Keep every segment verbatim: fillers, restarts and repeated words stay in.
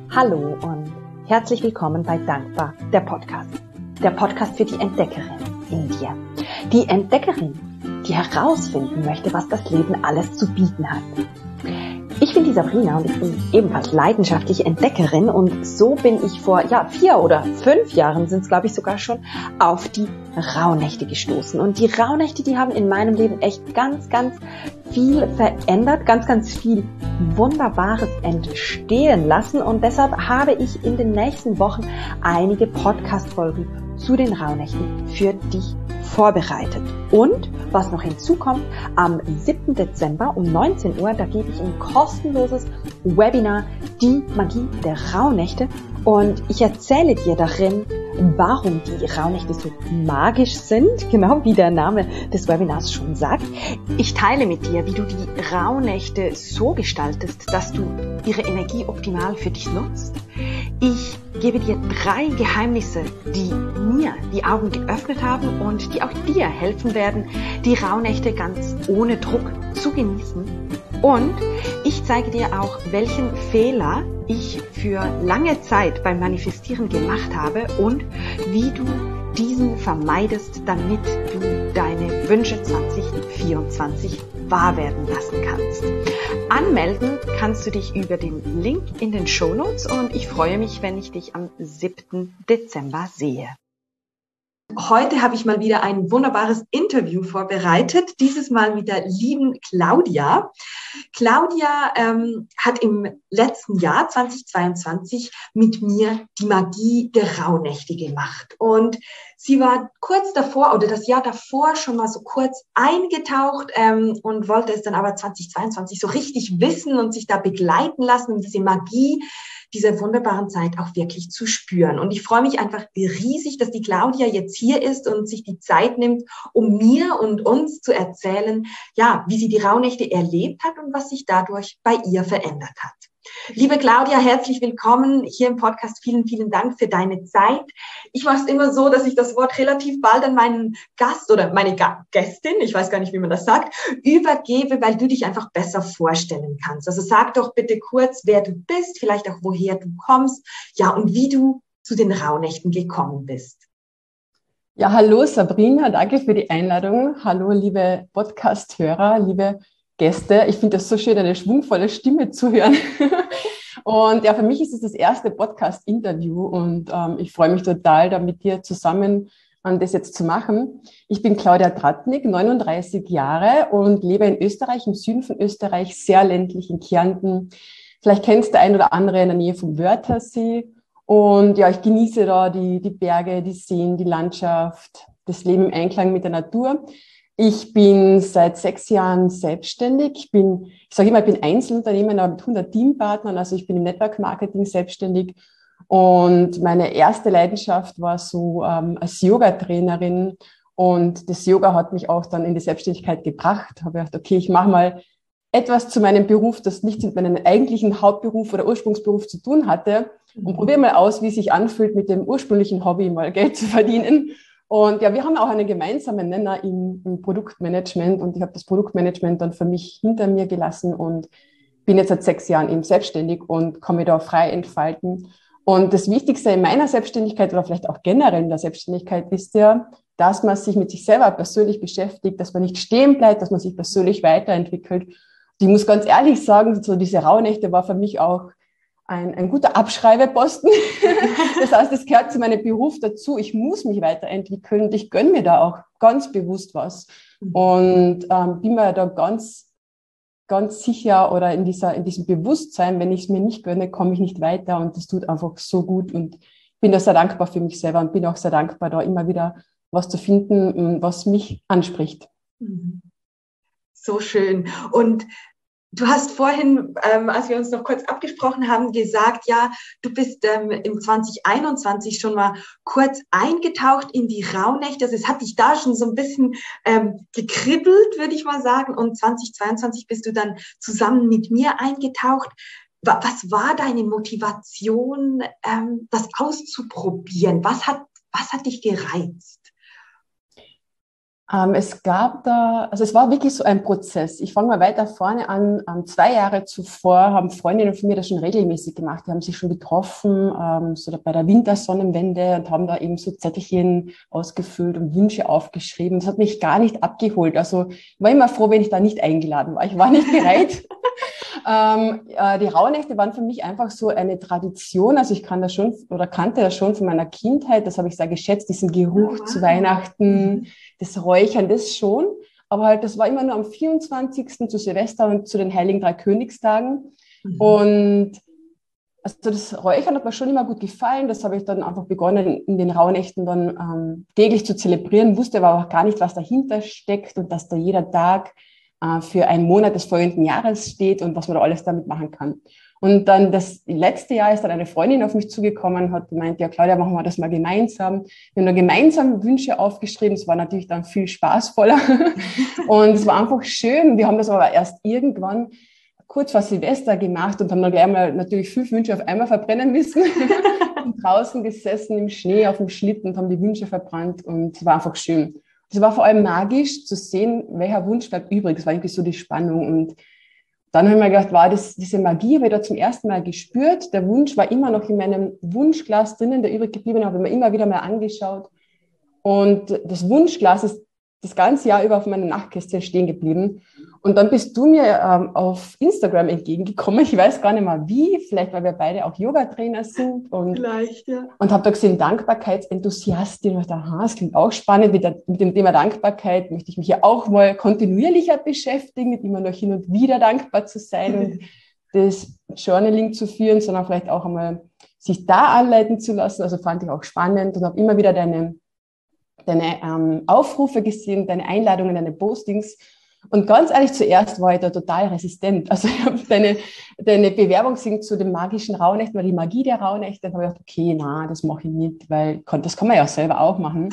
Hallo und herzlich willkommen bei Dankbar, der Podcast. Der Podcast für die Entdeckerin in dir. Die Entdeckerin, die herausfinden möchte, was das Leben alles zu bieten hat. Ich bin die Sabrina und ich bin ebenfalls leidenschaftliche Entdeckerin und so bin ich vor ja vier oder fünf Jahren sind es glaube ich sogar schon auf die Rauhnächte gestoßen. Und die Rauhnächte, die haben in meinem Leben echt ganz, ganz viel verändert, ganz, ganz viel Wunderbares entstehen lassen und deshalb habe ich in den nächsten Wochen einige Podcast-Folgen zu den Rauhnächten für dich vorbereitet. Und was noch hinzukommt, am siebten Dezember um neunzehn Uhr, da gebe ich ein kostenloses Webinar, die Magie der Rauhnächte. Und ich erzähle dir darin, warum die Rauhnächte so magisch sind, genau wie der Name des Webinars schon sagt. Ich teile mit dir, wie du die Rauhnächte so gestaltest, dass du ihre Energie optimal für dich nutzt. Ich gebe dir drei Geheimnisse, die mir die Augen geöffnet haben und die auch dir helfen werden, die Rauhnächte ganz ohne Druck zu genießen. Und ich zeige dir auch, welchen Fehler ich für lange Zeit beim Manifestieren gemacht habe und wie du diesen vermeidest, damit du deine Wünsche zwanzig vierundzwanzig wahr werden lassen kannst. Anmelden kannst du dich über den Link in den Shownotes und ich freue mich, wenn ich dich am siebten Dezember sehe. Heute habe ich mal wieder ein wunderbares Interview vorbereitet, dieses Mal mit der lieben Claudia. Claudia ähm, hat im letzten Jahr zweitausendzweiundzwanzig mit mir die Magie der Rauhnächte gemacht und sie war kurz davor oder das Jahr davor schon mal so kurz eingetaucht ähm, und wollte es dann aber zweitausendzweiundzwanzig so richtig wissen und sich da begleiten lassen und diese Magie dieser wunderbaren Zeit auch wirklich zu spüren. Und ich freue mich einfach riesig, dass die Claudia jetzt hier ist und sich die Zeit nimmt, um mir und uns zu erzählen, ja, wie sie die Rauhnächte erlebt hat und was sich dadurch bei ihr verändert hat. Liebe Claudia, herzlich willkommen hier im Podcast. Vielen, vielen Dank für deine Zeit. Ich mache es immer so, dass ich das Wort relativ bald an meinen Gast oder meine Ga- Gästin, ich weiß gar nicht, wie man das sagt, übergebe, weil du dich einfach besser vorstellen kannst. Also sag doch bitte kurz, wer du bist, vielleicht auch woher du kommst, ja, und wie du zu den Rauhnächten gekommen bist. Ja, hallo Sabrina, danke für die Einladung. Hallo liebe Podcast-Hörer, liebe Gäste. Ich finde das so schön, eine schwungvolle Stimme zu hören. Und ja, für mich ist es das erste Podcast-Interview und ähm, ich freue mich total, da mit dir zusammen um, das jetzt zu machen. Ich bin Claudia Tratnik, neununddreißig Jahre und lebe in Österreich, im Süden von Österreich, sehr ländlich in Kärnten. Vielleicht kennst du ein oder andere in der Nähe vom Wörthersee. Und ja, ich genieße da die, die Berge, die Seen, die Landschaft, das Leben im Einklang mit der Natur. Ich bin seit sechs Jahren selbstständig. Ich bin, ich sage immer, ich bin Einzelunternehmer mit hundert Teampartnern. Also ich bin im Network Marketing selbstständig. Und meine erste Leidenschaft war so ähm, als Yoga-Trainerin. Und das Yoga hat mich auch dann in die Selbstständigkeit gebracht. Habe gedacht, okay, ich mache mal etwas zu meinem Beruf, das nichts mit meinem eigentlichen Hauptberuf oder Ursprungsberuf zu tun hatte. Und probiere mal aus, wie es sich anfühlt, mit dem ursprünglichen Hobby mal Geld zu verdienen. Und ja, wir haben auch einen gemeinsamen Nenner im, im Produktmanagement und ich habe das Produktmanagement dann für mich hinter mir gelassen und bin jetzt seit sechs Jahren eben selbstständig und kann mich da frei entfalten. Und das Wichtigste in meiner Selbstständigkeit oder vielleicht auch generell in der Selbstständigkeit ist ja, dass man sich mit sich selber persönlich beschäftigt, dass man nicht stehen bleibt, dass man sich persönlich weiterentwickelt. Ich muss ganz ehrlich sagen, so diese Rauhnächte war für mich auch Ein, ein guter Abschreibeposten. Das heißt, es gehört zu meinem Beruf dazu. Ich muss mich weiterentwickeln und ich gönne mir da auch ganz bewusst was. Und ähm, bin mir da ganz, ganz sicher oder in dieser, in diesem Bewusstsein, wenn ich es mir nicht gönne, komme ich nicht weiter und das tut einfach so gut. Und bin da sehr dankbar für mich selber und bin auch sehr dankbar, da immer wieder was zu finden, was mich anspricht. So schön. Und du hast vorhin, ähm, als wir uns noch kurz abgesprochen haben, gesagt, ja, du bist ähm, im zwanzig einundzwanzig schon mal kurz eingetaucht in die Rauhnächte. Also es hat dich da schon so ein bisschen ähm, gekribbelt, würde ich mal sagen. Und zwanzig zweiundzwanzig bist du dann zusammen mit mir eingetaucht. Was war deine Motivation, ähm, das auszuprobieren? Was hat, was hat dich gereizt? Ähm, es gab da, also es war wirklich so ein Prozess. Ich fange mal weiter vorne an. Ähm, zwei Jahre zuvor haben Freundinnen von mir das schon regelmäßig gemacht. Die haben sich schon getroffen, ähm, so bei der Wintersonnenwende und haben da eben so Zettelchen ausgefüllt und Wünsche aufgeschrieben. Das hat mich gar nicht abgeholt. Also ich war immer froh, wenn ich da nicht eingeladen war. Ich war nicht bereit. ähm, äh, die Rauhnächte waren für mich einfach so eine Tradition. Also ich kann das schon oder kannte das schon von meiner Kindheit. Das habe ich sehr geschätzt, diesen Geruch Oh, wow. zu Weihnachten. Das Räuchern, das schon, aber halt, das war immer nur am vierundzwanzigsten zu Silvester und zu den Heiligen Drei Königstagen. Mhm. Und also das Räuchern hat mir schon immer gut gefallen. Das habe ich dann einfach begonnen, in den Rauhnächten dann ähm, täglich zu zelebrieren, wusste aber auch gar nicht, was dahinter steckt und dass da jeder Tag äh, für einen Monat des folgenden Jahres steht und was man da alles damit machen kann. Und dann das letzte Jahr ist dann eine Freundin auf mich zugekommen und hat gemeint, ja Claudia, machen wir das mal gemeinsam. Wir haben da gemeinsam Wünsche aufgeschrieben. Es war natürlich dann viel spaßvoller. Und es war einfach schön. Wir haben das aber erst irgendwann kurz vor Silvester gemacht und haben dann gleich mal natürlich fünf Wünsche auf einmal verbrennen müssen. Und draußen gesessen im Schnee auf dem Schlitten und haben die Wünsche verbrannt und es war einfach schön. Es war vor allem magisch zu sehen, welcher Wunsch bleibt übrig. Es war irgendwie so die Spannung und dann habe ich mir gedacht, wow, das, diese Magie habe ich da zum ersten Mal gespürt. Der Wunsch war immer noch in meinem Wunschglas drinnen, der übrig geblieben habe ich mir immer wieder mal angeschaut. Und das Wunschglas ist das ganze Jahr über auf meiner Nachtkästchen stehen geblieben. Und dann bist du mir ähm, auf Instagram entgegengekommen. Ich weiß gar nicht mehr wie, vielleicht weil wir beide auch Yoga-Trainer sind. Und, vielleicht, ja. Und habe da gesehen, Dankbarkeitsenthusiastin. Und ich dachte, aha, das klingt auch spannend. Mit, der, mit dem Thema Dankbarkeit möchte ich mich ja auch mal kontinuierlicher beschäftigen, mit immer noch hin und wieder dankbar zu sein und das Journaling zu führen, sondern vielleicht auch einmal sich da anleiten zu lassen. Also fand ich auch spannend und habe immer wieder deine, deine ähm, Aufrufe gesehen, deine Einladungen, deine Postings. Und ganz ehrlich, zuerst war ich da total resistent. Also ich habe deine, deine Bewerbung gesehen zu den magischen Rauhnächten, weil die Magie der Rauhnächte, dann habe ich gedacht, okay, na, das mache ich nicht, weil das kann man ja selber auch machen.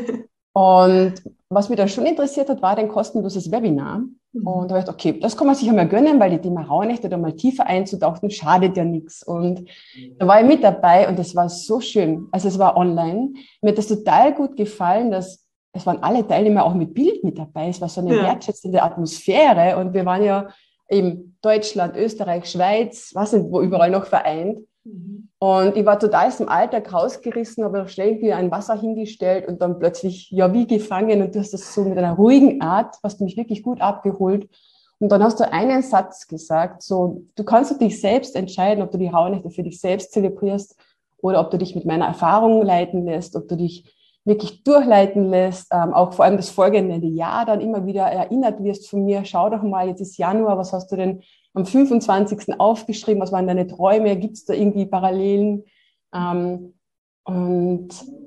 Und was mich dann schon interessiert hat, war dein kostenloses Webinar. Mhm. Und da habe ich gedacht, okay, das kann man sich ja mal gönnen, weil die Thema Rauhnächte da mal tiefer einzutauchen, schadet ja nichts. Und da war ich mit dabei und es war so schön. Also es war online. Mir hat das total gut gefallen, dass es waren alle Teilnehmer auch mit Bild mit dabei. Es war so eine ja. wertschätzende Atmosphäre. Und wir waren ja eben Deutschland, Österreich, Schweiz, was nicht, wo überall noch vereint. Mhm. Und ich war total aus dem Alltag rausgerissen, habe schnell irgendwie ein Wasser hingestellt und dann plötzlich, ja, wie gefangen. Und du hast das so mit einer ruhigen Art, hast du mich wirklich gut abgeholt. Und dann hast du einen Satz gesagt, so, du kannst für dich selbst entscheiden, ob du die Rauhnächte für dich selbst zelebrierst oder ob du dich mit meiner Erfahrung leiten lässt, ob du dich wirklich durchleiten lässt, ähm, auch vor allem das folgende Jahr dann immer wieder erinnert wirst von mir. Schau doch mal, jetzt ist Januar, was hast du denn am fünfundzwanzigsten aufgeschrieben? Was waren deine Träume? Gibt es da irgendwie Parallelen? Ähm, und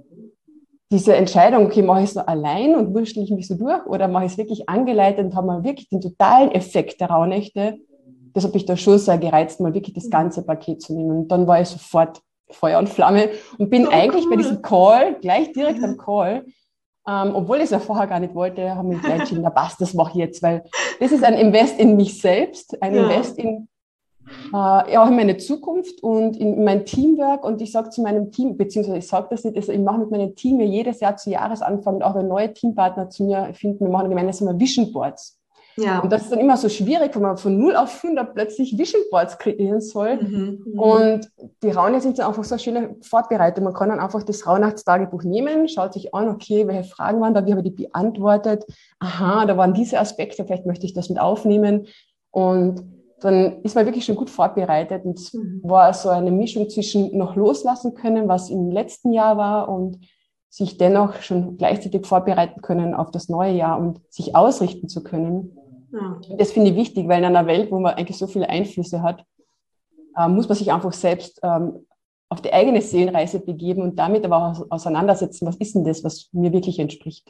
diese Entscheidung, okay, mache ich es nur allein und wurschtel ich mich so durch oder mache ich es wirklich angeleitet und habe mal wirklich den totalen Effekt der Rauhnächte. Das hat mich da schon sehr gereizt, mal wirklich das ganze Paket zu nehmen. Und dann war ich sofort Feuer und Flamme und bin so eigentlich cool. bei diesem Call, gleich direkt am Call, ähm, obwohl ich es ja vorher gar nicht wollte, habe ich gleich entschieden, na passt, das mache ich jetzt, weil das ist ein Invest in mich selbst, ein ja. Invest in, äh, ja, auch in meine Zukunft und in mein Teamwork und ich sage zu meinem Team, beziehungsweise ich sage das nicht, also ich mache mit meinem Team ja jedes Jahr zu Jahresanfang auch wenn neue Teampartner zu mir finden, wir machen gemeinsam Vision Boards. Ja. Und das ist dann immer so schwierig, wenn man von null auf hundert plötzlich Vision Boards kreieren soll. Mhm, und die Rauhnächte sind dann einfach so eine schöne Vorbereitung. Man kann dann einfach das Rauhnachtstagebuch nehmen, schaut sich an, okay, welche Fragen waren da, wie habe ich die beantwortet? Aha, da waren diese Aspekte, vielleicht möchte ich das mit aufnehmen. Und dann ist man wirklich schon gut vorbereitet. Und es mhm. war so eine Mischung zwischen noch loslassen können, was im letzten Jahr war und sich dennoch schon gleichzeitig vorbereiten können auf das neue Jahr und sich ausrichten zu können. Ja. Das finde ich wichtig, weil in einer Welt, wo man eigentlich so viele Einflüsse hat, äh, muss man sich einfach selbst ähm, auf die eigene Seelenreise begeben und damit aber auch auseinandersetzen, was ist denn das, was mir wirklich entspricht.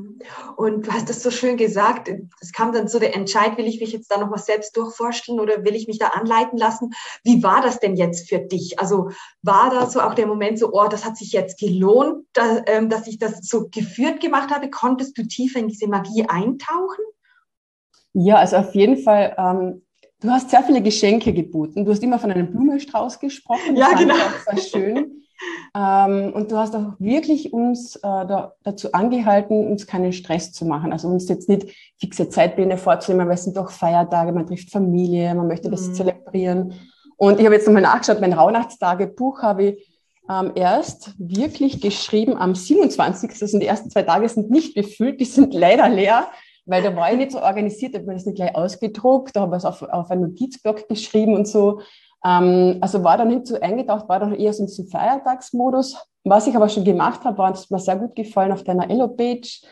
Und du hast das so schön gesagt, es kam dann so der Entscheid, will ich mich jetzt da nochmal selbst durchforschen oder will ich mich da anleiten lassen? Wie war das denn jetzt für dich? Also war da so auch der Moment so, oh, das hat sich jetzt gelohnt, dass, ähm, dass ich das so geführt gemacht habe? Konntest du tiefer in diese Magie eintauchen? Ja, also auf jeden Fall, ähm, du hast sehr viele Geschenke geboten. Du hast immer von einem Blumenstrauß gesprochen. Das ja, genau. Fand ich auch sehr schön. Ähm, und du hast auch wirklich uns äh, da, dazu angehalten, uns keinen Stress zu machen. Also uns jetzt nicht fixe Zeitpläne vorzunehmen, weil es sind doch Feiertage, man trifft Familie, man möchte das Mhm. zelebrieren. Und ich habe jetzt nochmal nachgeschaut, mein Rauhnachtstagebuch habe ich ähm, erst wirklich geschrieben am siebenundzwanzigsten Also die ersten zwei Tage sind nicht befüllt, die sind leider leer, weil da war ich nicht so organisiert, da habe ich mir das nicht gleich ausgedruckt, da habe ich es auf, auf einen Notizblock geschrieben und so. Ähm, also war da nicht so eingetaucht, war da eher so ein Feiertagsmodus. Was ich aber schon gemacht habe, war, das hat mir sehr gut gefallen auf deiner Elo-Page.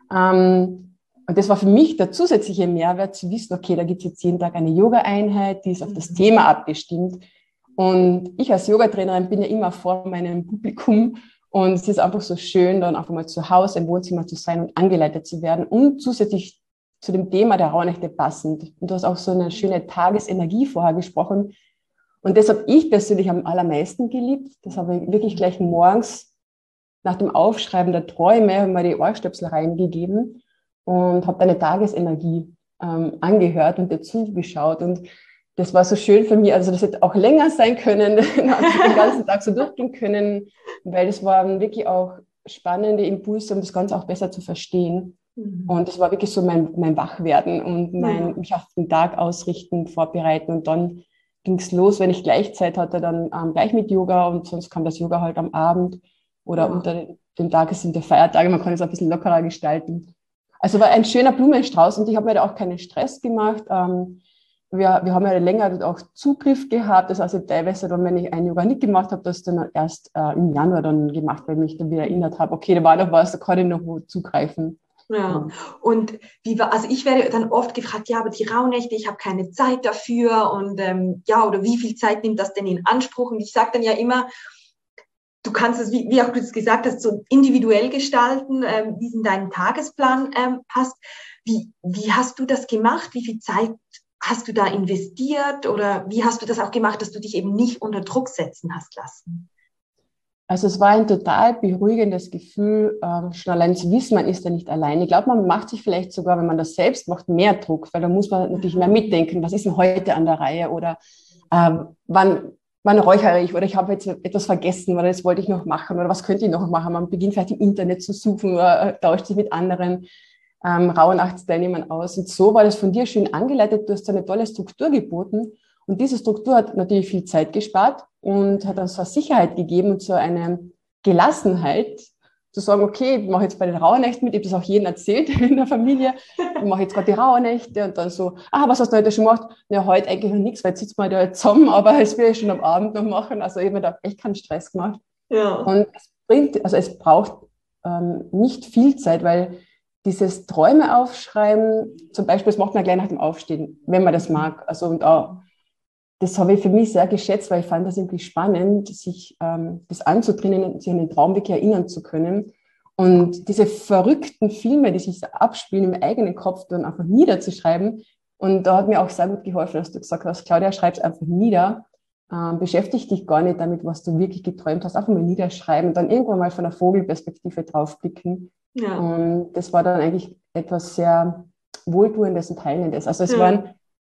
Ähm, und das war für mich der zusätzliche Mehrwert, zu wissen, okay, da gibt es jetzt jeden Tag eine Yoga-Einheit, die ist auf das Mhm. Thema abgestimmt. Und ich als Yogatrainerin bin ja immer vor meinem Publikum und es ist einfach so schön, dann einfach mal zu Hause im Wohnzimmer zu sein und angeleitet zu werden und zusätzlich zu dem Thema der Rauhnächte passend. Und du hast auch so eine schöne Tagesenergie vorher gesprochen. Und das habe ich persönlich am allermeisten geliebt. Das habe ich wirklich gleich morgens nach dem Aufschreiben der Träume mal die Ohrstöpsel reingegeben und habe deine Tagesenergie ähm, angehört und dir zugeschaut. Und das war so schön für mich. Also das hätte auch länger sein können, den ganzen Tag so durchgehen können, weil das waren wirklich auch spannende Impulse, um das Ganze auch besser zu verstehen. Mhm. Und das war wirklich so mein, mein Wachwerden und mein Ja. mich auf den Tag ausrichten, vorbereiten. Und dann ging es los, wenn ich gleich Zeit hatte, dann ähm, gleich mit Yoga und sonst kam das Yoga halt am Abend oder Ja. unter den, den Tagen sind der Feiertage, man kann es ein bisschen lockerer gestalten. Also war ein schöner Blumenstrauß und ich habe mir da auch keinen Stress gemacht. Ähm, wir, wir haben ja länger auch Zugriff gehabt, das heißt teilweise dann, wenn ich ein Yoga nicht gemacht habe, das dann erst äh, im Januar dann gemacht, weil ich mich dann wieder erinnert habe, okay, da war noch was, da kann ich noch wo zugreifen. Ja, und wie war, also ich werde dann oft gefragt, ja, aber die Rauhnächte, ich habe keine Zeit dafür und ähm, ja, oder wie viel Zeit nimmt das denn in Anspruch? Und ich sage dann ja immer, du kannst es, wie, wie auch du es gesagt hast, so individuell gestalten, ähm, wie es in deinen Tagesplan ähm, passt. Wie, wie hast du das gemacht? Wie viel Zeit hast du da investiert? Oder wie hast du das auch gemacht, dass du dich eben nicht unter Druck setzen hast lassen? Also es war ein total beruhigendes Gefühl, ähm, schon allein zu wissen, man ist da nicht allein. Ich glaube, man macht sich vielleicht sogar, wenn man das selbst macht, mehr Druck, weil da muss man natürlich mehr mitdenken, was ist denn heute an der Reihe oder ähm, wann, wann räuchere ich oder ich habe jetzt etwas vergessen oder das wollte ich noch machen oder was könnte ich noch machen. Man beginnt vielleicht im Internet zu suchen oder äh, tauscht sich mit anderen ähm, Rauhnachtsteilnehmern aus. Und so war das von dir schön angeleitet, du hast eine tolle Struktur geboten. Und diese Struktur hat natürlich viel Zeit gespart und hat uns so eine Sicherheit gegeben und so eine Gelassenheit, zu sagen, okay, ich mache jetzt bei den Rauhnächten mit, ich habe das auch jedem erzählt in der Familie, ich mache jetzt gerade die Rauhnächte und dann so, ah, was hast du heute schon gemacht? Ja, heute eigentlich noch nichts, weil jetzt sitzt man da jetzt zusammen, aber das will ich schon am Abend noch machen. Also ich habe mir da echt keinen Stress gemacht. Ja. Und es bringt, also es braucht ähm, nicht viel Zeit, weil dieses Träume aufschreiben, zum Beispiel, das macht man gleich nach dem Aufstehen, wenn man das mag. Also und auch das habe ich für mich sehr geschätzt, weil ich fand das irgendwie spannend, sich ähm, das anzutrainieren und sich an den Traum wirklich erinnern zu können. Und diese verrückten Filme, die sich da abspielen im eigenen Kopf, dann einfach niederzuschreiben. Und da hat mir auch sehr gut geholfen, dass du gesagt hast, Claudia, schreib es einfach nieder. Ähm, beschäftige dich gar nicht damit, was du wirklich geträumt hast. Einfach mal niederschreiben und dann irgendwann mal von der Vogelperspektive draufblicken. Ja. Und das war dann eigentlich etwas sehr Wohltuendes und Heilendes. Also es Ja. waren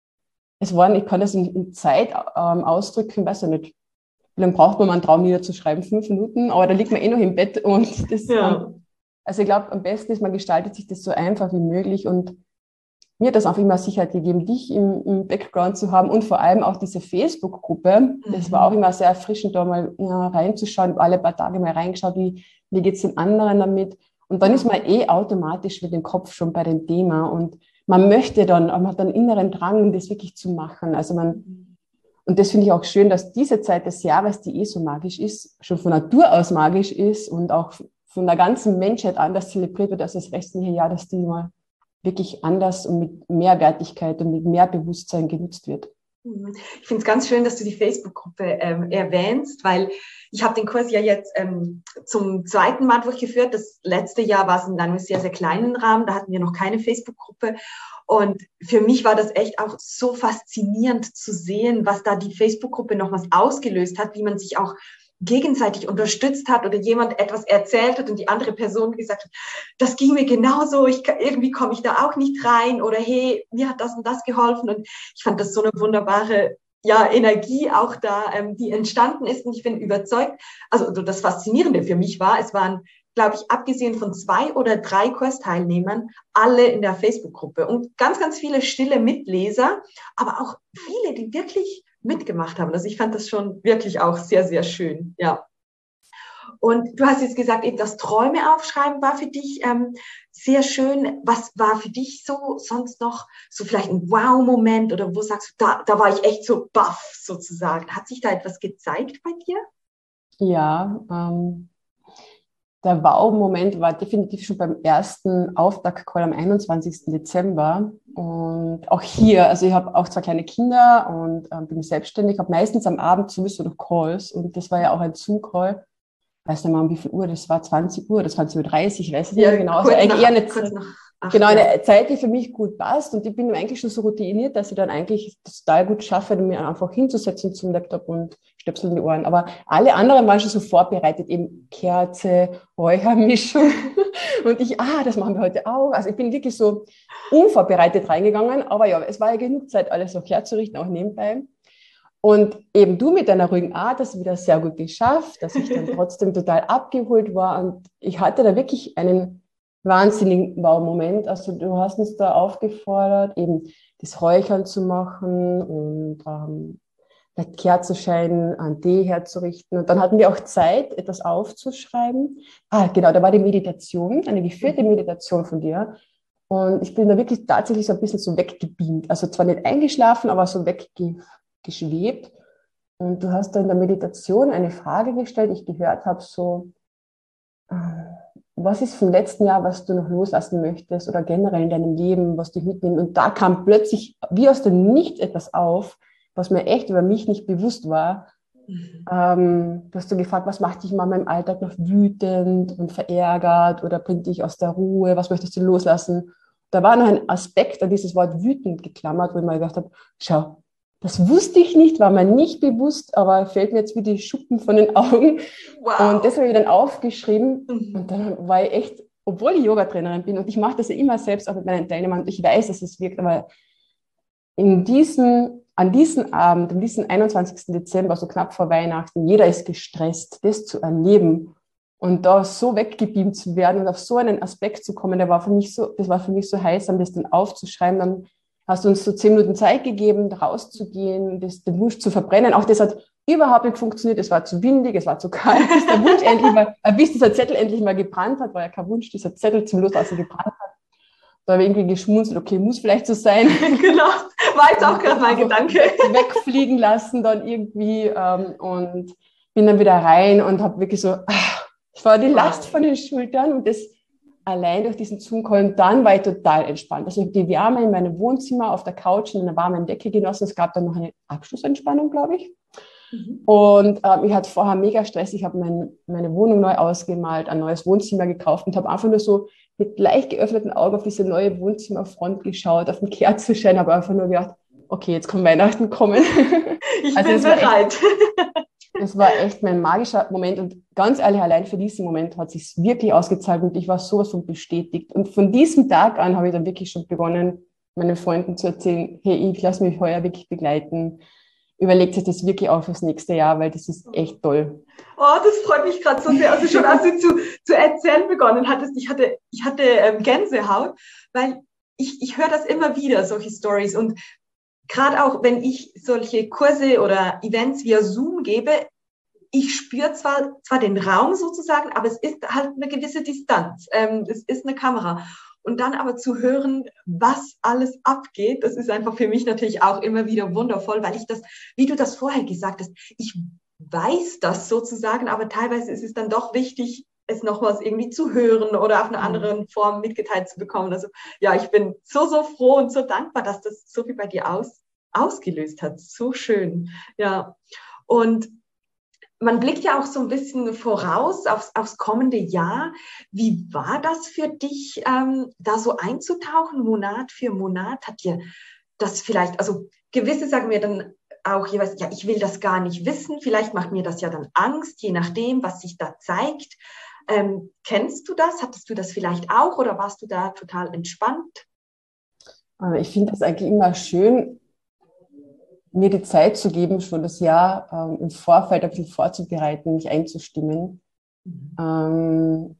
Es waren, ich kann das in, in Zeit ähm, ausdrücken, weiß ich nicht. Wie lange braucht man, um einen Traum niederzuschreiben? Fünf Minuten, aber da liegt man eh noch im Bett und das, Ja. ähm, also ich glaube, am besten ist, man gestaltet sich das so einfach wie möglich und mir hat das auch immer Sicherheit gegeben, dich im, im Background zu haben und vor allem auch diese Facebook-Gruppe. Das war auch immer sehr erfrischend, da mal ja, reinzuschauen, alle paar Tage mal reingeschaut, wie, wie geht es den anderen damit. Und dann ist man eh automatisch mit dem Kopf schon bei dem Thema und man möchte dann, man hat einen inneren Drang, das wirklich zu machen. Also man, und das finde ich auch schön, dass diese Zeit des Jahres, die eh so magisch ist, schon von Natur aus magisch ist und auch von der ganzen Menschheit anders zelebriert wird als das restliche Jahr, dass die mal wirklich anders und mit mehr Wertigkeit und mit mehr Bewusstsein genutzt wird. Ich finde es ganz schön, dass du die Facebook-Gruppe ähm, erwähnst, weil ich habe den Kurs ja jetzt ähm, zum zweiten Mal durchgeführt. Das letzte Jahr war es in einem sehr, sehr kleinen Rahmen. Da hatten wir noch keine Facebook-Gruppe. Und für mich war das echt auch so faszinierend zu sehen, was da die Facebook-Gruppe noch was ausgelöst hat, wie man sich auch gegenseitig unterstützt hat oder jemand etwas erzählt hat und die andere Person gesagt hat, das ging mir genauso, ich, irgendwie komme ich da auch nicht rein oder hey, mir hat das und das geholfen und ich fand das so eine wunderbare ja, Energie auch da, ähm, die entstanden ist. Und ich bin überzeugt, also das Faszinierende für mich war, es waren, glaube ich, abgesehen von zwei oder drei Kursteilnehmern, alle in der Facebook-Gruppe und ganz, ganz viele stille Mitleser, aber auch viele, die wirklich mitgemacht haben. Also ich fand das schon wirklich auch sehr, sehr schön, ja. Und du hast jetzt gesagt, eben das Träume aufschreiben war für dich ähm, sehr schön. Was war für dich so sonst noch so vielleicht ein Wow-Moment oder wo sagst du, da, da war ich echt so baff sozusagen. Hat sich da etwas gezeigt bei dir? Ja, ähm, der Wow-Moment war definitiv schon beim ersten Auftakt-Call am einundzwanzigsten Dezember. Und auch hier, also ich habe auch zwei kleine Kinder und ähm, bin selbstständig, habe meistens am Abend sowieso noch Calls und das war ja auch ein Zoom-Call. Ich weiß nicht mal, um wie viel Uhr, das war zwanzig Uhr oder zwanzig Uhr dreißig, ich weiß nicht ja, mehr genau. Also eigentlich nach, eher eine kurz nach acht, genau, ja. eine Zeit, die für mich gut passt und ich bin eigentlich schon so routiniert, dass ich dann eigentlich das total gut schaffe, mir einfach hinzusetzen zum Laptop und Stöpsel in die Ohren. Aber alle anderen waren schon so vorbereitet, eben Kerze, Räuchermischung und ich, ah, das machen wir heute auch. Also ich bin wirklich so unvorbereitet reingegangen, aber ja, es war ja genug Zeit, alles noch herzurichten, auch nebenbei. Und eben du mit deiner ruhigen Art hast wieder sehr gut geschafft, dass ich dann trotzdem total abgeholt war und ich hatte da wirklich einen wahnsinnigen Wow-Moment. Also du hast uns da aufgefordert, eben das Räuchern zu machen und ähm, vielleicht Kerzenschein an Tee herzurichten. Und dann hatten wir auch Zeit, etwas aufzuschreiben. Ah, genau, da war die Meditation, eine geführte Meditation von dir. Und ich bin da wirklich tatsächlich so ein bisschen so weggebeamt. Also zwar nicht eingeschlafen, aber so weggeschwebt. Und du hast da in der Meditation eine Frage gestellt, die ich gehört habe, so, äh, was ist vom letzten Jahr, was du noch loslassen möchtest oder generell in deinem Leben, was dich mitnimmt? Und da kam plötzlich wie aus dem Nichts etwas auf, was mir echt über mich nicht bewusst war. Mhm. Ähm, du hast du gefragt, was macht dich in meinem Alltag noch wütend und verärgert oder bringt dich aus der Ruhe? Was möchtest du loslassen? Da war noch ein Aspekt an dieses Wort wütend geklammert, wo ich mir gedacht habe, schau, das wusste ich nicht, war mir nicht bewusst, aber fällt mir jetzt wie die Schuppen von den Augen. Wow. Und das habe ich dann aufgeschrieben. Mhm. Und dann war ich echt, obwohl ich Yoga-Trainerin bin und ich mache das ja immer selbst auch mit meinen Teilnehmern und ich weiß, dass es wirkt, aber in diesem, an diesem Abend, an diesem einundzwanzigsten Dezember, so knapp vor Weihnachten, jeder ist gestresst, das zu erleben und da so weggebeamt zu werden und auf so einen Aspekt zu kommen, der war für mich so, das war für mich so heißam, das dann aufzuschreiben. Dann hast du uns so zehn Minuten Zeit gegeben, rauszugehen, das, den Wunsch zu verbrennen. Auch das hat überhaupt nicht funktioniert. Es war zu windig, es war zu kalt, bis der Wunsch endlich mal, bis dieser Zettel endlich mal gebrannt hat, war ja kein Wunsch, dieser Zettel zum Loslassen gebrannt hat. Da habe ich irgendwie geschmunzelt, okay, muss vielleicht so sein. Genau, war jetzt auch gerade mein Gedanke. Wegfliegen lassen dann irgendwie ähm, und bin dann wieder rein und habe wirklich so, ach, ich war die Last von den Schultern und das allein durch diesen Zoom-Call, dann war ich total entspannt. Also ich habe die Wärme in meinem Wohnzimmer auf der Couch in einer warmen Decke genossen. Es gab dann noch eine Abschlussentspannung, glaube ich. Mhm. Und ähm, ich hatte vorher mega Stress. Ich habe mein, meine Wohnung neu ausgemalt, ein neues Wohnzimmer gekauft und habe einfach nur so mit leicht geöffneten Augen auf diese neue Wohnzimmerfront geschaut, auf den Kerzenschein, habe einfach nur gedacht, okay, jetzt kann Weihnachten kommen. Ich also bin bereit. Das war echt mein magischer Moment und ganz ehrlich, allein für diesen Moment hat es sich wirklich ausgezahlt und ich war sowas von bestätigt. Und von diesem Tag an habe ich dann wirklich schon begonnen, meinen Freunden zu erzählen, hey, ich lasse mich heuer wirklich begleiten. Überlegt euch das wirklich auch fürs nächste Jahr, weil das ist echt toll. Oh, das freut mich gerade so sehr. Also schon als du zu, zu erzählen begonnen hattest, ich hatte, ich hatte ähm, Gänsehaut, weil ich, ich höre das immer wieder, solche Stories. Und gerade auch, wenn ich solche Kurse oder Events via Zoom gebe, ich spüre zwar, zwar den Raum sozusagen, aber es ist halt eine gewisse Distanz. Ähm, es ist eine Kamera. Und dann aber zu hören, was alles abgeht, das ist einfach für mich natürlich auch immer wieder wundervoll, weil ich das, wie du das vorher gesagt hast, ich weiß das sozusagen, aber teilweise ist es dann doch wichtig, es nochmals irgendwie zu hören oder auf eine andere Form mitgeteilt zu bekommen. Also ja, ich bin so, so froh und so dankbar, dass das so viel bei dir aus, ausgelöst hat. So schön. Ja. Und man blickt ja auch so ein bisschen voraus aufs, aufs kommende Jahr. Wie war das für dich, ähm, da so einzutauchen, Monat für Monat? Hat dir das vielleicht, also gewisse sagen mir dann auch jeweils, ja, ich will das gar nicht wissen. Vielleicht macht mir das ja dann Angst, je nachdem, was sich da zeigt. Ähm, kennst du das? Hattest du das vielleicht auch oder warst du da total entspannt? Ich finde das eigentlich immer schön, mir die Zeit zu geben, schon das Jahr ähm, im Vorfeld ein bisschen vorzubereiten, mich einzustimmen. Mhm. Ähm,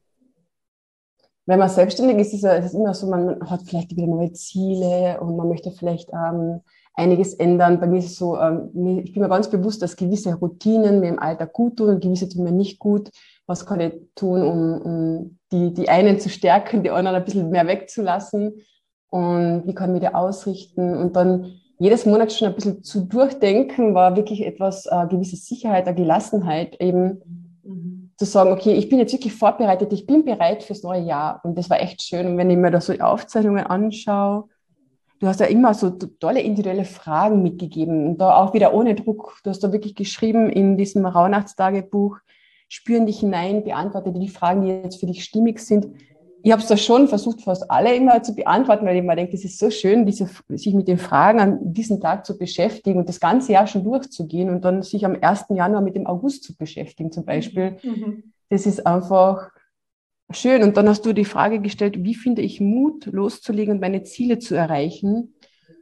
wenn man selbstständig ist, ist es immer so, man hat vielleicht wieder neue Ziele und man möchte vielleicht ähm, einiges ändern. Bei mir ist es so, ähm, ich bin mir ganz bewusst, dass gewisse Routinen mir im Alltag gut tun und gewisse tun mir nicht gut. Was kann ich tun, um, um die, die einen zu stärken, die anderen ein bisschen mehr wegzulassen? Und wie kann ich mich da ausrichten? Und dann jedes Monat schon ein bisschen zu durchdenken, war wirklich etwas, äh, gewisse Sicherheit, eine Gelassenheit, eben mhm. zu sagen, okay, ich bin jetzt wirklich vorbereitet, ich bin bereit fürs neue Jahr. Und das war echt schön. Und wenn ich mir da so die Aufzeichnungen anschaue, du hast ja immer so tolle individuelle Fragen mitgegeben und da auch wieder ohne Druck. Du hast da wirklich geschrieben in diesem Rauhnachtstagebuch, spüren dich hinein, beantworte dir die Fragen, die jetzt für dich stimmig sind. Ich habe es da schon versucht, fast alle immer zu beantworten, weil ich mir denke, das ist so schön, diese, sich mit den Fragen an diesem Tag zu beschäftigen und das ganze Jahr schon durchzugehen und dann sich am ersten Januar mit dem August zu beschäftigen zum Beispiel. Mhm. Das ist einfach schön. Und dann hast du die Frage gestellt, wie finde ich Mut, loszulegen und meine Ziele zu erreichen?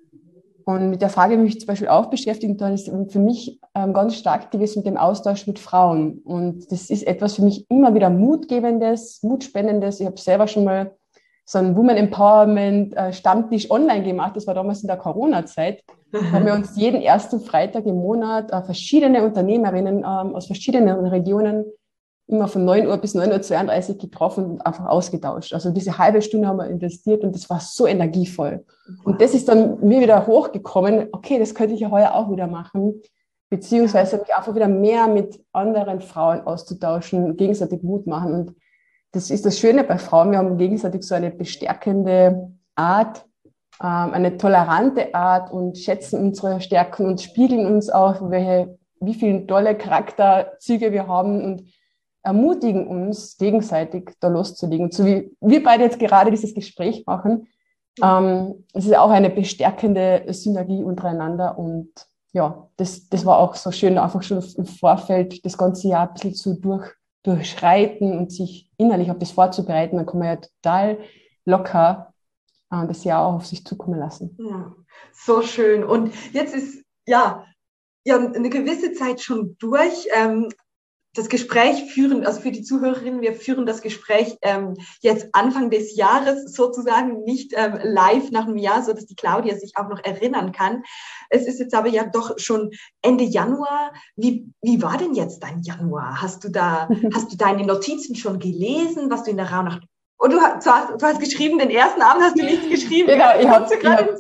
Und mit der Frage habe ich mich zum Beispiel auch beschäftigt. Da ist für mich ähm, ganz stark gewesen mit dem Austausch mit Frauen. Und das ist etwas für mich immer wieder Mutgebendes, Mutspendendes. Ich habe selber schon mal so einen Women Empowerment äh, Stammtisch online gemacht. Das war damals in der Corona-Zeit. Da haben wir uns jeden ersten Freitag im Monat äh, verschiedene Unternehmerinnen ähm, aus verschiedenen Regionen immer von neun Uhr bis neun Uhr zweiunddreißig getroffen und einfach ausgetauscht. Also diese halbe Stunde haben wir investiert und das war so energievoll. Und das ist dann mir wieder hochgekommen, okay, das könnte ich ja heuer auch wieder machen, beziehungsweise mich einfach wieder mehr mit anderen Frauen auszutauschen, gegenseitig Mut machen. Und das ist das Schöne bei Frauen, wir haben gegenseitig so eine bestärkende Art, eine tolerante Art und schätzen unsere Stärken und spiegeln uns auch, welche, wie viele tolle Charakterzüge wir haben und ermutigen uns, gegenseitig da loszulegen. Und so wie wir beide jetzt gerade dieses Gespräch machen, ähm, es ist auch eine bestärkende Synergie untereinander. Und ja, das, das war auch so schön, einfach schon im Vorfeld das ganze Jahr ein bisschen zu durch, durchschreiten und sich innerlich auf das vorzubereiten. Dann kann man ja total locker äh, das Jahr auch auf sich zukommen lassen. Ja, so schön. Und jetzt ist ja, ja eine gewisse Zeit schon durch. Ähm, Das Gespräch führen, also für die Zuhörerinnen, wir führen das Gespräch ähm, jetzt Anfang des Jahres sozusagen, nicht ähm, live nach einem Jahr, sodass die Claudia sich auch noch erinnern kann. Es ist jetzt aber ja doch schon Ende Januar. Wie, wie war denn jetzt dein Januar? Hast du da, hast du deine Notizen schon gelesen, was du in der Rauhnacht... Und du hast, du hast geschrieben, den ersten Abend hast du nichts geschrieben. Genau, ich habe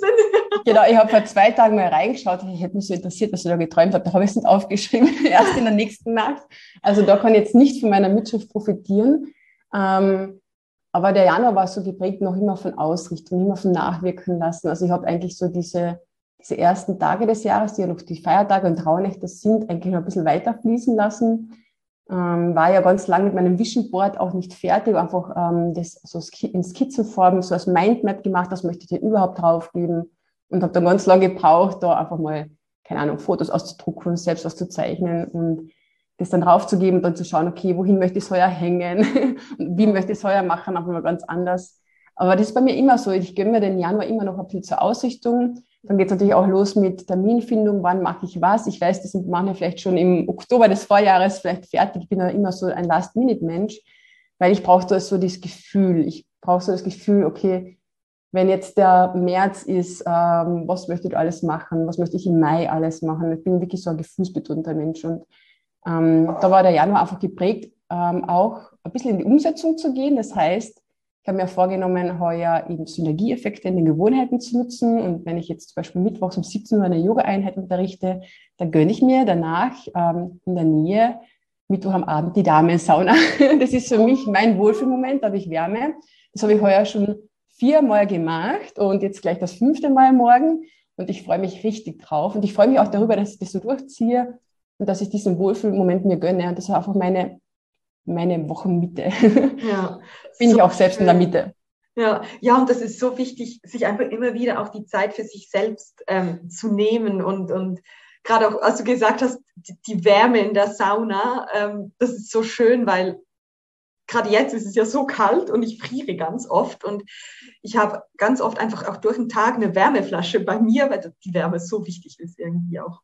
genau, ich hab vor zwei Tagen mal reingeschaut. Ich hätte mich so interessiert, was du da geträumt hast. Da habe ich es nicht aufgeschrieben, erst in der nächsten Nacht. Also da kann ich jetzt nicht von meiner Mitschrift profitieren. Ähm, aber der Januar war so geprägt noch immer von Ausrichtung, immer von Nachwirken lassen. Also ich habe eigentlich so diese, diese ersten Tage des Jahres, die ja noch die Feiertage und Rauhnächte sind, eigentlich noch ein bisschen weiter fließen lassen. Ähm, war ja ganz lange mit meinem Vision Board auch nicht fertig, einfach ähm, das so in Skizzenform, so als Mindmap gemacht, das möchte ich dir überhaupt draufgeben und habe dann ganz lange gebraucht, da einfach mal, keine Ahnung, Fotos auszudrucken, selbst was zu zeichnen und das dann draufzugeben und dann zu schauen, okay, wohin möchte ich es heuer hängen und wie möchte ich es heuer machen, einfach mal ganz anders. Aber das ist bei mir immer so, ich gönne mir den Januar immer noch ein bisschen zur Ausrichtung. Dann geht es natürlich auch los mit Terminfindung, wann mache ich was. Ich weiß, das sind manche vielleicht schon im Oktober des Vorjahres vielleicht fertig. Ich bin ja immer so ein Last-Minute-Mensch, weil ich brauche da so das Gefühl. Ich brauche so das Gefühl, okay, wenn jetzt der März ist, ähm, was möchte ich alles machen? Was möchte ich im Mai alles machen? Ich bin wirklich so ein gefühlsbetonter Mensch. Und ähm, da war der Januar einfach geprägt, ähm, auch ein bisschen in die Umsetzung zu gehen. Das heißt, ich habe mir vorgenommen, heuer eben Synergieeffekte in den Gewohnheiten zu nutzen. Und wenn ich jetzt zum Beispiel mittwochs um siebzehn Uhr eine Yoga-Einheit unterrichte, dann gönne ich mir danach ähm, in der Nähe Mittwoch am Abend die Damensauna. Das ist für mich mein Wohlfühlmoment, da habe ich Wärme. Das habe ich heuer schon viermal gemacht und jetzt gleich das fünfte Mal morgen. Und ich freue mich richtig drauf. Und ich freue mich auch darüber, dass ich das so durchziehe und dass ich diesen Wohlfühlmoment mir gönne. Und das war einfach meine meine Wochenmitte. Ja, bin so ich auch selbst schön. In der Mitte. Ja, ja, und das ist so wichtig, sich einfach immer wieder auch die Zeit für sich selbst ähm, zu nehmen und, und gerade auch, als du gesagt hast, die, die Wärme in der Sauna, ähm, das ist so schön, weil gerade jetzt ist es ja so kalt und ich friere ganz oft und ich habe ganz oft einfach auch durch den Tag eine Wärmeflasche bei mir, weil die Wärme so wichtig ist irgendwie auch.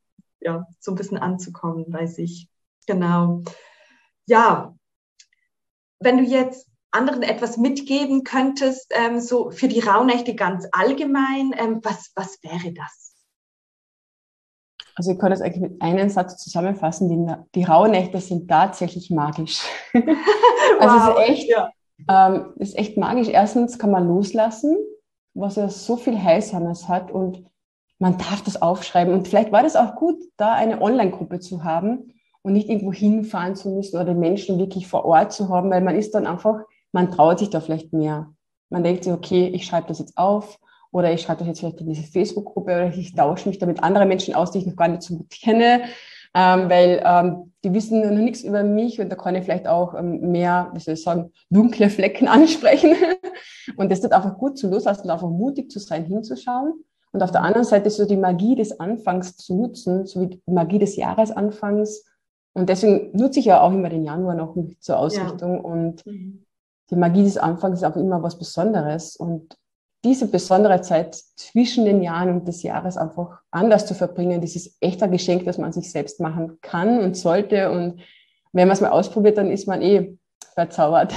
ja, so ein bisschen anzukommen bei sich. Genau. Ja, wenn du jetzt anderen etwas mitgeben könntest, ähm, so für die Rauhnächte ganz allgemein, ähm, was, was wäre das? Also ich kann das eigentlich mit einem Satz zusammenfassen, die, die Rauhnächte sind tatsächlich magisch. Also wow, es ist echt, ja. ähm, es ist echt magisch. Erstens kann man loslassen, was ja so viel Heilsames hat, und man darf das aufschreiben. Und vielleicht war das auch gut, da eine Online-Gruppe zu haben und nicht irgendwo hinfahren zu müssen oder Menschen wirklich vor Ort zu haben, weil man ist dann einfach, man traut sich da vielleicht mehr. Man denkt sich, okay, ich schreibe das jetzt auf, oder ich schreibe das jetzt vielleicht in diese Facebook-Gruppe, oder ich tausche mich da mit anderen Menschen aus, die ich noch gar nicht so gut kenne, ähm, weil ähm, die wissen noch nichts über mich, und da kann ich vielleicht auch ähm, mehr, wie soll ich sagen, dunkle Flecken ansprechen. Und das ist einfach gut zu loslassen, einfach mutig zu sein, hinzuschauen. Und auf der anderen Seite so die Magie des Anfangs zu nutzen, so wie die Magie des Jahresanfangs. Und deswegen nutze ich ja auch immer den Januar noch zur Ausrichtung. Ja. Und mhm. die Magie des Anfangs ist auch immer was Besonderes. Und diese besondere Zeit zwischen den Jahren und des Jahres einfach anders zu verbringen, das ist echt ein Geschenk, das man sich selbst machen kann und sollte. Und wenn man es mal ausprobiert, dann ist man eh verzaubert.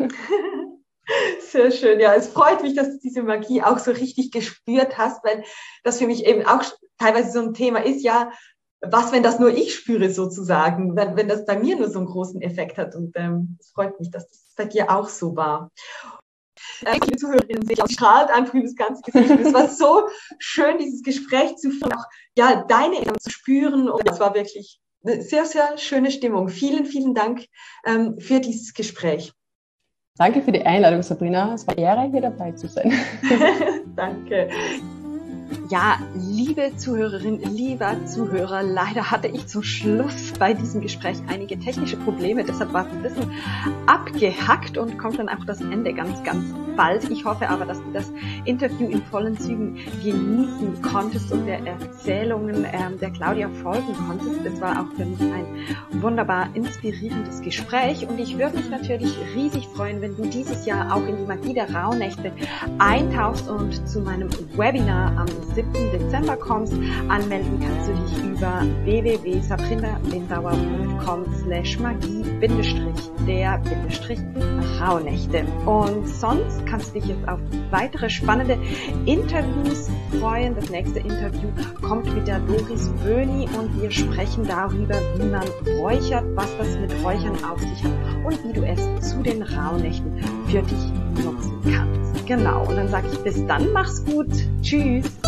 Sehr schön. Ja, es freut mich, dass du diese Magie auch so richtig gespürt hast, weil das für mich eben auch teilweise so ein Thema ist, ja, was, wenn das nur ich spüre sozusagen, wenn, wenn das bei mir nur so einen großen Effekt hat. Und ähm, es freut mich, dass das bei dir auch so war. Äh, liebe Zuhörerinnen, sich strahlt einfach über das ganze Gesicht. Es war so schön, dieses Gespräch zu führen, auch ja, deine Energie zu spüren. Und es war wirklich eine sehr, sehr schöne Stimmung. Vielen, vielen Dank ähm, für dieses Gespräch. Danke für die Einladung, Sabrina. Es war eine Ehre, hier dabei zu sein. Danke. Ja, liebe Zuhörerin, lieber Zuhörer, leider hatte ich zum Schluss bei diesem Gespräch einige technische Probleme, deshalb war es ein bisschen abgehackt und kommt dann auch das Ende ganz, ganz bald. Ich hoffe aber, dass du das Interview in vollen Zügen genießen konntest und der Erzählungen ähm, der Claudia folgen konntest. Das war auch für mich ein wunderbar inspirierendes Gespräch, und ich würde mich natürlich riesig freuen, wenn du dieses Jahr auch in die Magie der Rauhnächte eintauchst und zu meinem Webinar am siebten Dezember kommst. Anmelden kannst du dich über w w w punkt sabrina lindauer punkt com slash magie bindestrich der bindestrich Rauhnächte. Und sonst kannst du dich jetzt auf weitere spannende Interviews freuen. Das nächste Interview kommt mit der Doris Böhni, und wir sprechen darüber, wie man räuchert, was das mit Räuchern auf sich hat und wie du es zu den Rauhnächten für dich nutzen kannst. Genau, und dann sage ich bis dann, mach's gut, tschüss.